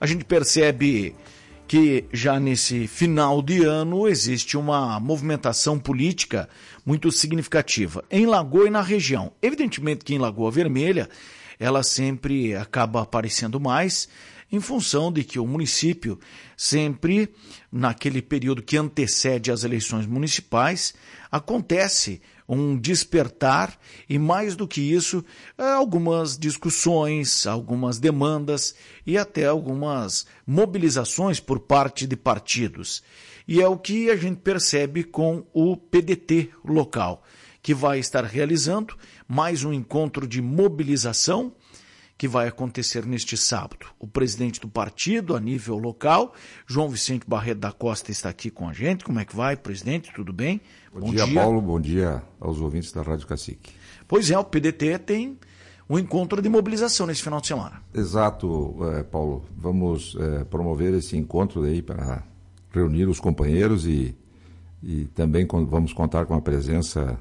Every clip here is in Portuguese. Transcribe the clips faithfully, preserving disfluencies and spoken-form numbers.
A gente percebe que já nesse final de ano existe uma movimentação política muito significativa em Lagoa e na região. Evidentemente que em Lagoa Vermelha ela sempre acaba aparecendo mais em função de que o município sempre, naquele período que antecede as eleições municipais, acontece um despertar e, mais do que isso, algumas discussões, algumas demandas e até algumas mobilizações por parte de partidos. E é o que a gente percebe com o P D T local, que vai estar realizando mais um encontro de mobilização que vai acontecer neste sábado. O presidente do partido, a nível local, João Vicente Barreto da Costa, está aqui com a gente. Como é que vai, presidente? Tudo bem? Bom, bom dia, dia, Paulo. Bom dia aos ouvintes da Rádio Cacique. Pois é, o P D T tem um encontro de mobilização nesse final de semana. Exato, é, Paulo. Vamos é, promover esse encontro aí para reunir os companheiros e, e também vamos contar com a presença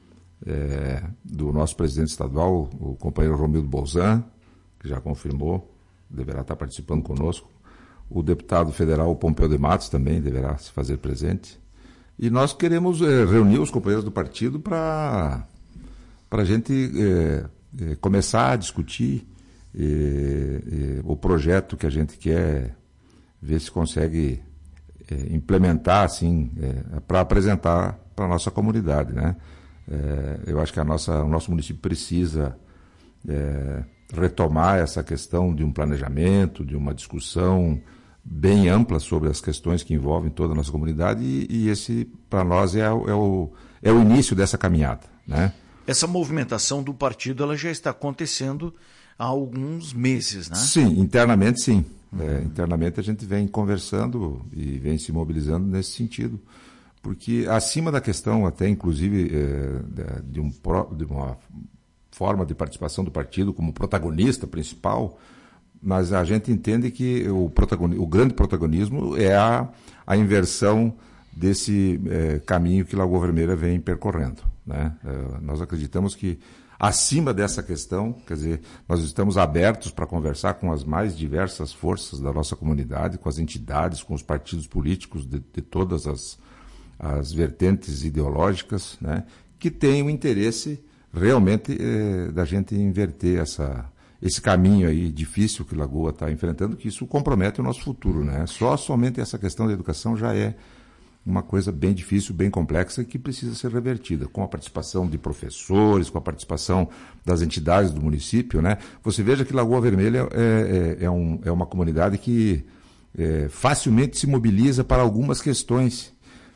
é, do nosso presidente estadual, o companheiro Romildo Bolzan, que já confirmou, deverá estar participando conosco. O deputado federal Pompeu de Matos também deverá se fazer presente. E nós queremos é, reunir os companheiros do partido para a gente é, é, começar a discutir é, é, o projeto que a gente quer ver se consegue é, implementar assim, é, para apresentar para a nossa comunidade, né? É, eu acho que a nossa, o nosso município precisa é, retomar essa questão de um planejamento, de uma discussão bem ampla sobre as questões que envolvem toda a nossa comunidade e, e esse, para nós, é, o, é, o, é o início dessa caminhada, né? Essa movimentação do partido ela já está acontecendo há alguns meses, né? Sim, internamente sim. Uhum. É, internamente a gente vem conversando e vem se mobilizando nesse sentido, porque acima da questão até, inclusive, é, de, um, de uma forma de participação do partido como protagonista principal, mas a gente entende que o, o grande protagonismo é a, a inversão desse é, caminho que Lagoa Vermelha vem percorrendo, né? É, nós acreditamos que acima dessa questão, quer dizer, nós estamos abertos para conversar com as mais diversas forças da nossa comunidade, com as entidades, com os partidos políticos de, de todas as, as vertentes ideológicas, né, que têm o interesse realmente é, da gente inverter essa, esse caminho aí difícil que Lagoa está enfrentando, que isso compromete o nosso futuro, né? Só somente essa questão da educação já é uma coisa bem difícil, bem complexa, que precisa ser revertida, com a participação de professores, com a participação das entidades do município, né? Você veja que Lagoa Vermelha é, é, é, um, é uma comunidade que é, facilmente se mobiliza para algumas questões.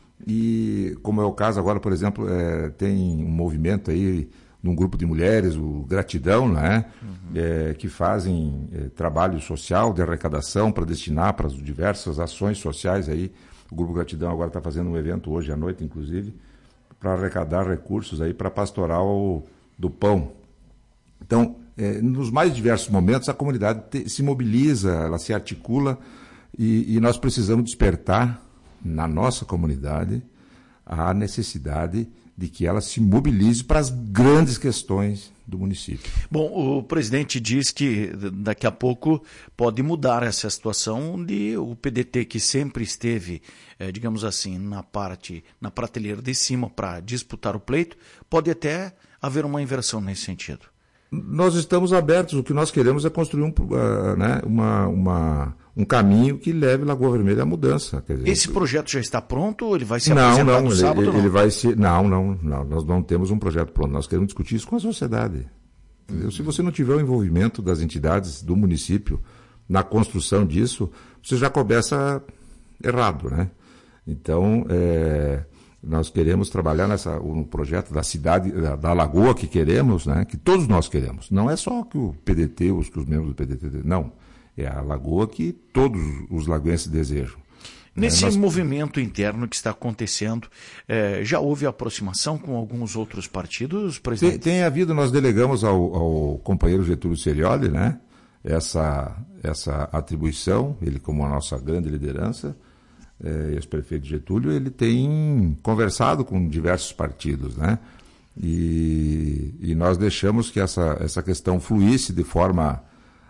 E, como é o caso agora, por exemplo, é, tem um movimento aí num grupo de mulheres, o Gratidão, né? Uhum. É, que fazem é, trabalho social de arrecadação para destinar para as diversas ações sociais aí. O Grupo Gratidão agora está fazendo um evento hoje à noite, inclusive, para arrecadar recursos aí para a pastoral do pão. Então, é, nos mais diversos momentos, a comunidade te, se mobiliza, ela se articula e, e nós precisamos despertar na nossa comunidade a necessidade de que ela se mobilize para as grandes questões do município. Bom, o presidente diz que daqui a pouco pode mudar essa situação de o P D T, que sempre esteve, eh, digamos assim, na parte, na prateleira de cima para disputar o pleito, pode até haver uma inversão nesse sentido. Nós estamos abertos, o que nós queremos é construir um, uh, né, uma, uma, um caminho que leve Lagoa Vermelha à mudança. Quer dizer, esse projeto já está pronto ou ele vai ser não, apresentado não, no sábado? Ele, não, ele vai ser, não, não, não, nós não temos um projeto pronto, nós queremos discutir isso com a sociedade. Entendeu? Se você não tiver o envolvimento das entidades do município na construção disso, você já começa errado, né? Então, é... nós queremos trabalhar nessa, um projeto da cidade, da, da Lagoa que queremos, né, que todos nós queremos. Não é só que o P D T, os, que os membros do P D T, não. É a Lagoa que todos os lagoenses desejam. Nesse é, nós... movimento interno que está acontecendo, é, já houve aproximação com alguns outros partidos, presidente? Tem, tem havido, nós delegamos ao, ao companheiro Getúlio Cerioli, né, essa, essa atribuição, ele como a nossa grande liderança, É, ex-prefeito Getúlio, ele tem conversado com diversos partidos, né? E, e nós deixamos que essa, essa questão fluísse de forma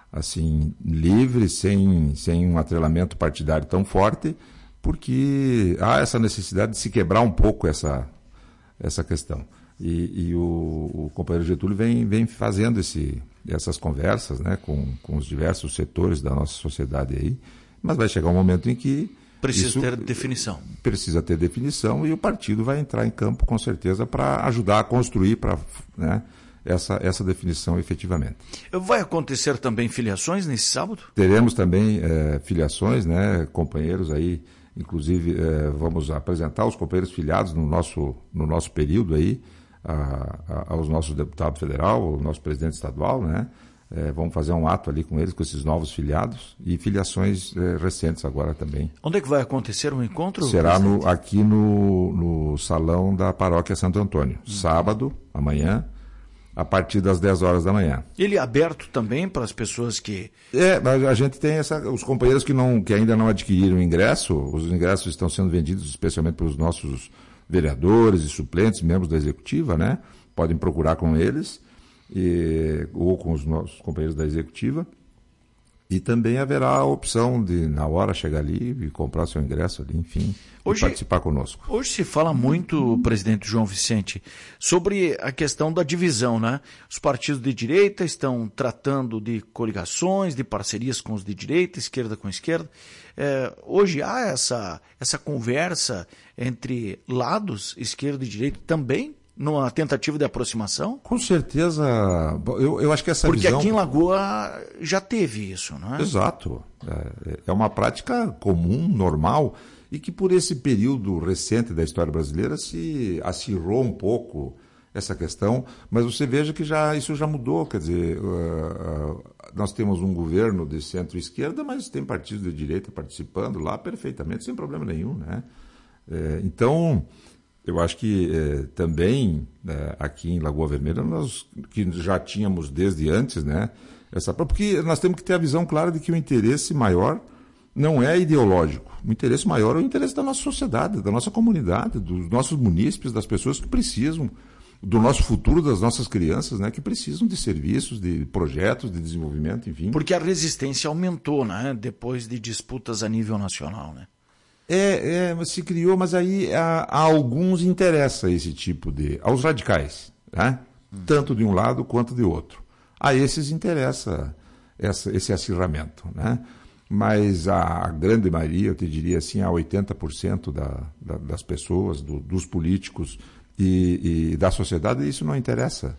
assim, livre, sem, sem um atrelamento partidário tão forte, porque há essa necessidade de se quebrar um pouco essa, essa questão. E, e o, o companheiro Getúlio vem, vem fazendo esse, essas conversas, né, com, com os diversos setores da nossa sociedade aí, mas vai chegar um momento em que precisa isso ter definição. Precisa ter definição e o partido vai entrar em campo, com certeza, para ajudar a construir para, né, essa, essa definição efetivamente. Vai acontecer também filiações nesse sábado? Teremos também é, filiações, né, companheiros aí, inclusive é, vamos apresentar os companheiros filiados no nosso, no nosso período aí, a, a, aos nossos deputados federal, ao nosso presidente estadual, né? É, vamos fazer um ato ali com eles, com esses novos filiados e filiações é, recentes agora também. Onde é que vai acontecer o encontro? Será no, aqui no, no salão da Paróquia Santo Antônio, hum. sábado, amanhã, a partir das dez horas da manhã. Ele é aberto também para as pessoas que... É, a gente tem essa, os companheiros que, não, que ainda não adquiriram ingresso, os ingressos estão sendo vendidos especialmente pelos nossos vereadores e suplentes, membros da executiva, né? Podem procurar com eles. E, ou com os nossos companheiros da executiva, e também haverá a opção de, na hora, chegar ali e comprar seu ingresso ali, enfim, hoje, e participar conosco. Hoje se fala muito, presidente João Vicente, sobre a questão da divisão, né? Os partidos de direita estão tratando de coligações, de parcerias com os de direita, esquerda com esquerda. É, hoje há essa, essa conversa entre lados, esquerda e direita, também numa tentativa de aproximação? Com certeza, eu, eu acho que essa Porque visão... aqui em Lagoa já teve isso, não é? Exato. É, é uma prática comum, normal, e que por esse período recente da história brasileira se acirrou um pouco essa questão, mas você veja que já, isso já mudou, quer dizer, uh, uh, nós temos um governo de centro-esquerda, mas tem partidos de direita participando lá perfeitamente, sem problema nenhum, né? É, então... Eu acho que eh, também eh, aqui em Lagoa Vermelha, nós que já tínhamos desde antes, né, essa, porque nós temos que ter a visão clara de que o interesse maior não é ideológico. O interesse maior é o interesse da nossa sociedade, da nossa comunidade, dos nossos munícipes, das pessoas que precisam, do nosso futuro, das nossas crianças, né, que precisam de serviços, de projetos, de desenvolvimento, enfim. Porque a resistência aumentou, né, depois de disputas a nível nacional, né? É, é, se criou, mas aí a, a alguns interessa esse tipo de... aos radicais, né? Hum. Tanto de um lado quanto de outro. A esses interessa essa, esse acirramento, né? Mas a, a grande maioria, eu te diria assim, a oitenta por cento da, da, das pessoas, do, dos políticos e, e da sociedade, isso não interessa.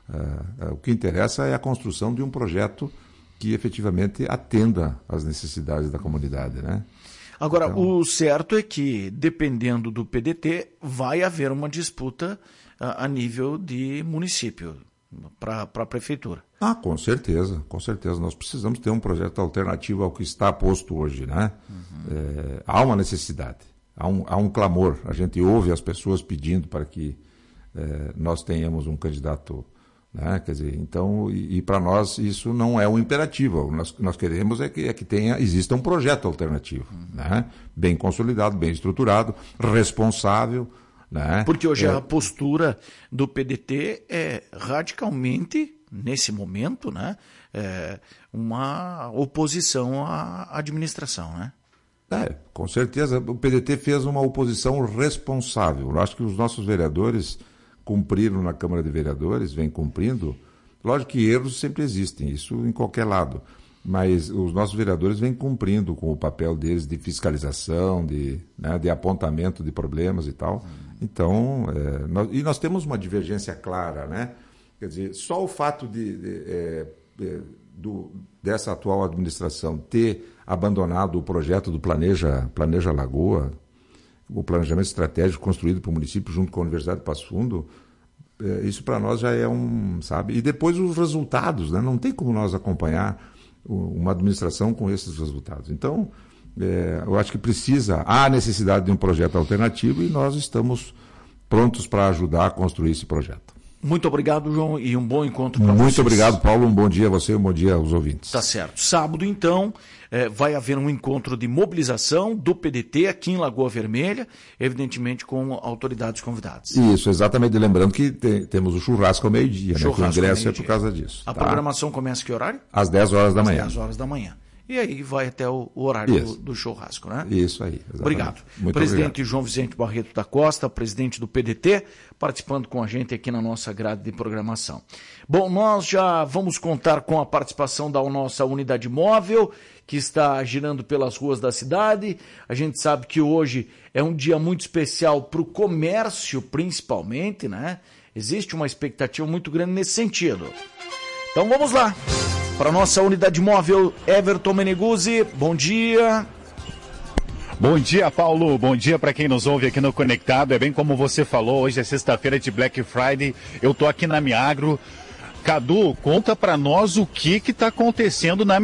Uh, uh, o que interessa é a construção de um projeto que efetivamente atenda às necessidades da comunidade, né? Agora, então... o certo é que, dependendo do P D T, vai haver uma disputa a, a nível de município, para a prefeitura. Ah, com certeza, com certeza. Nós precisamos ter um projeto alternativo ao que está posto hoje, né? Uhum. É, há uma necessidade, há um, há um clamor. A gente ouve as pessoas pedindo para que é, nós tenhamos um candidato... Né? Quer dizer, então, e, e para nós isso não é um imperativo. O que nós, nós queremos é que, é que tenha, exista um projeto alternativo, uhum. né? Bem consolidado, bem estruturado, responsável. Né? Porque hoje é... a postura do P D T é radicalmente, nesse momento, né? É uma oposição à administração, né? É, com certeza. O P D T fez uma oposição responsável. Eu acho que os nossos vereadores cumpriram na Câmara de Vereadores, vem cumprindo. Lógico que erros sempre existem, isso em qualquer lado. Mas os nossos vereadores vêm cumprindo com o papel deles de fiscalização, de, né, de apontamento de problemas e tal. Então, é, nós, e nós temos uma divergência clara, né? Quer dizer, só o fato de, de, é, de, do, dessa atual administração ter abandonado o projeto do Planeja, Planeja Lagoa, o planejamento estratégico construído para o município junto com a Universidade de Passo Fundo, é, isso para nós já é um, sabe? E depois os resultados, né? Não tem como nós acompanhar uma administração com esses resultados. Então, é, eu acho que precisa, há necessidade de um projeto alternativo e nós estamos prontos para ajudar a construir esse projeto. Muito obrigado, João, e um bom encontro para vocês. Muito obrigado, Paulo. Um bom dia a você e um bom dia aos ouvintes. Tá certo. Sábado, então, eh, vai haver um encontro de mobilização do P D T aqui em Lagoa Vermelha, evidentemente com autoridades convidadas. Isso, exatamente. Lembrando que te, temos o churrasco ao meio-dia, né? Que o ingresso é por causa disso. A tá? programação começa que horário? Às dez horas da manhã. Às dez horas da manhã. E aí vai até o, o horário do, do churrasco, né? Isso aí. Exatamente. Obrigado. Muito presidente obrigado. João Vicente Barreto da Costa, presidente do P D T, participando com a gente aqui na nossa grade de programação. Bom, nós já vamos contar com a participação da nossa unidade móvel, que está girando pelas ruas da cidade. A gente sabe que hoje é um dia muito especial para o comércio, principalmente, né? Existe uma expectativa muito grande nesse sentido. Então vamos lá. Para a nossa unidade móvel, Everton Meneguzzi, bom dia. Bom dia, Paulo. Bom dia para quem nos ouve aqui no Conectado. É bem como você falou, hoje é sexta-feira de Black Friday. Eu tô aqui na Miagro. Cadu, conta para nós o que que tá acontecendo na